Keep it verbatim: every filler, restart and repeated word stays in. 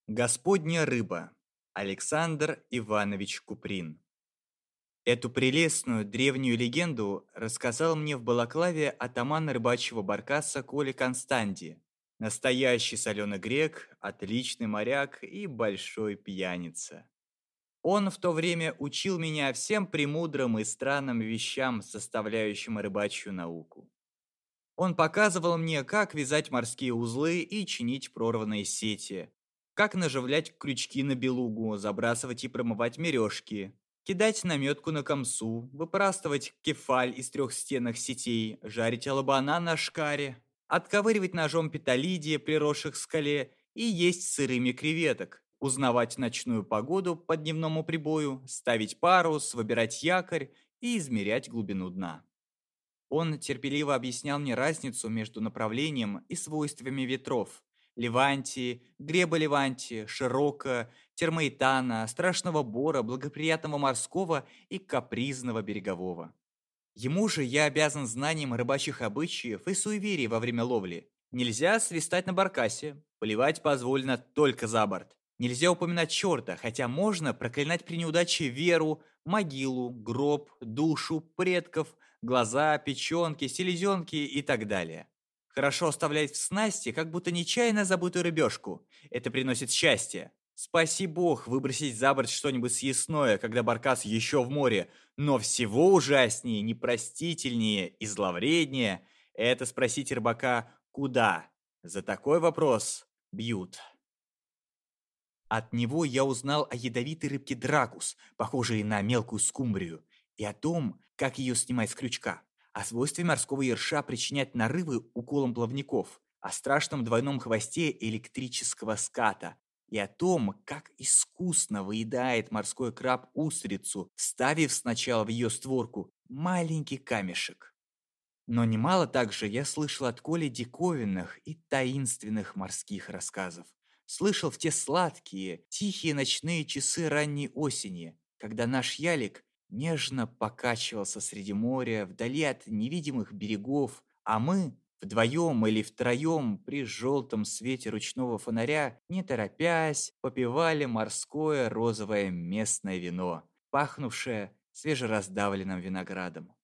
Господня рыба. Александр Иванович Куприн. Эту прелестную древнюю легенду рассказал мне в Балаклаве атаман рыбачьего баркаса Коля Констанди. Настоящий соленый грек, отличный моряк и большой пьяница. Он в то время учил меня всем премудрым и странным вещам, составляющим рыбачью науку. Он показывал мне, как вязать морские узлы и чинить прорванные сети, как наживлять крючки на белугу, забрасывать и промывать мережки, кидать наметку на камсу, выпрастывать кефаль из трехстенных сетей, жарить алабана на шкаре, отковыривать ножом петалидия, приросших к скале, и есть сырыми креветок, узнавать ночную погоду по дневному прибою, ставить парус, выбирать якорь и измерять глубину дна. Он терпеливо объяснял мне разницу между направлением и свойствами ветров: Левантии, Греба Левантии, Широко, Термоитана, Страшного Бора, Благоприятного морского и Капризного берегового. Ему же я обязан знанием рыбачьих обычаев и суеверий во время ловли. Нельзя свистать на баркасе, поливать позволено только за борт. Нельзя упоминать черта, хотя можно проклинать при неудаче веру, могилу, гроб, душу, предков, глаза, печенки, селезенки и так далее. Хорошо оставлять в снасти, как будто нечаянно забытую рыбешку. Это приносит счастье. Спаси бог выбросить за борт что-нибудь съестное, когда баркас еще в море. Но всего ужаснее, непростительнее и зловреднее – это спросить рыбака «Куда?». За такой вопрос бьют. От него я узнал о ядовитой рыбке дракус, похожей на мелкую скумбрию, и о том, как ее снимать с крючка, о свойстве морского ерша причинять нарывы уколом плавников, о страшном двойном хвосте электрического ската, и о том, как искусно выедает морской краб устрицу, вставив сначала в ее створку маленький камешек. Но немало также я слышал от Коли диковинных и таинственных морских рассказов. Слышал в те сладкие, тихие ночные часы ранней осени, когда наш ялик нежно покачивался среди моря, вдали от невидимых берегов, а мы вдвоем или втроем при желтом свете ручного фонаря, не торопясь, попивали морское розовое местное вино, пахнувшее свежераздавленным виноградом.